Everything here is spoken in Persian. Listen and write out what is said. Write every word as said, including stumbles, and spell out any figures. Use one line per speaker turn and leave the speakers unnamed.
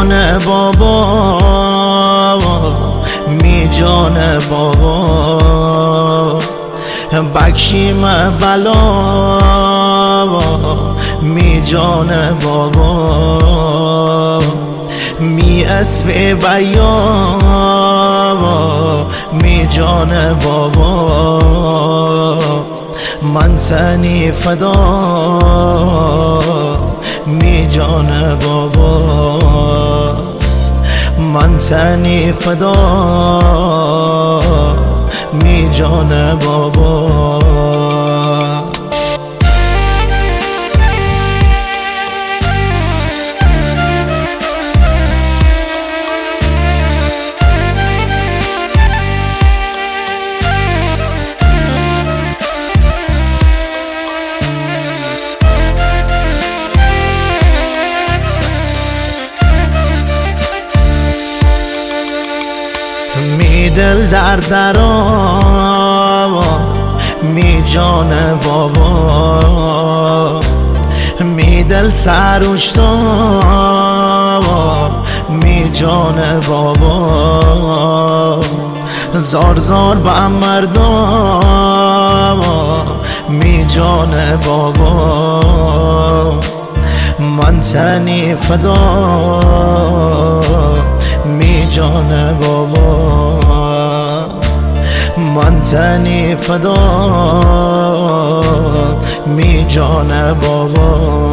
جان بابا، می جان بابا، بخشیم بلا، می جان بابا، می اسب بیا، می جان بابا، من تنی فدا، می جان بابا، من تنی فدا، می جان بابا. می دل در درا، می جان بابا، می دل سروشتا، می جان بابا، زار زار با مردم، می جان بابا، من تنی فدا، می جان بابا، من تنی فدا، می جان بابا.